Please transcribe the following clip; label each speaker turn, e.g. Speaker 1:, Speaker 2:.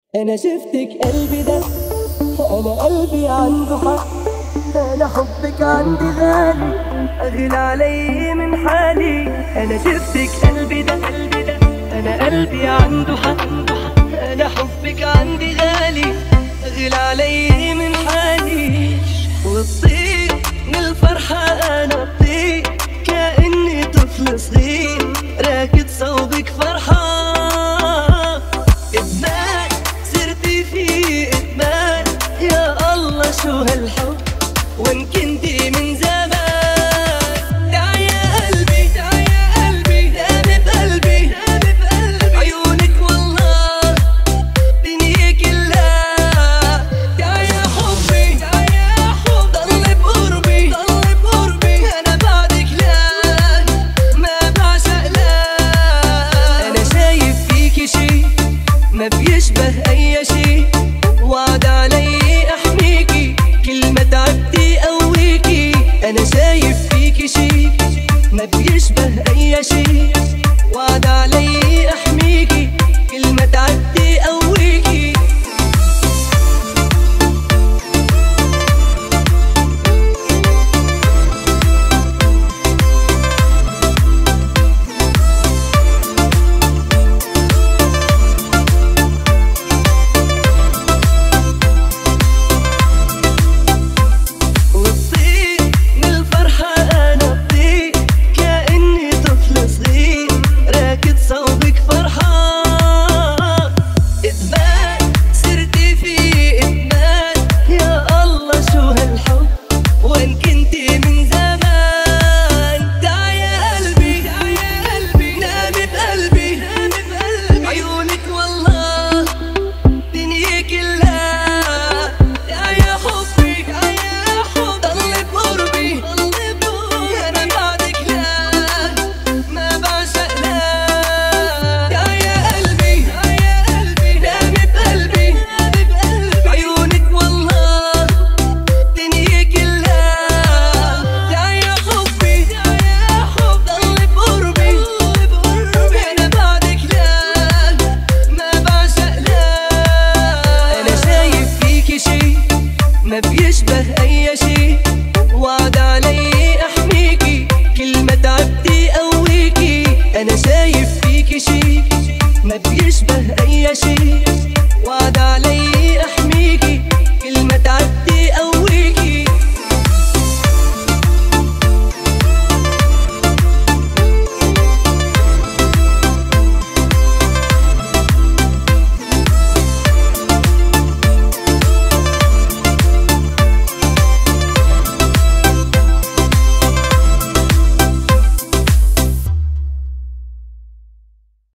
Speaker 1: انا شفتك قلبي ده، انا قلبي عنده حق، انا حبك عندي غالي، اغلى علي من حالي. انا شفتك قلبي ده، انا قلبي عنده حق، انا حبك عندي غالي، اغلى علي من حالي. وتطير من الفرحة انا اطير كأني طفل صغير راكد صوبك فرحان. ادمان صرتي في ادمان، يا الله شو هالحب وان كنتي من زمان. تعي يا قلبي تعي يا قلبي، دامي بقلبي دامي بقلبي، عيونك والله دنيا كلها. تعي يا حبي تعي يا حب، ضل بقربي ضل بقربي، انا بعدك لا ما بعشق لا. انا شايف فيكي شي ما بيشبه اي شي، وعد علي احميكي كل ما تعبتي قويكي. انا شايف فيكي شي ما بيشبه اي شي،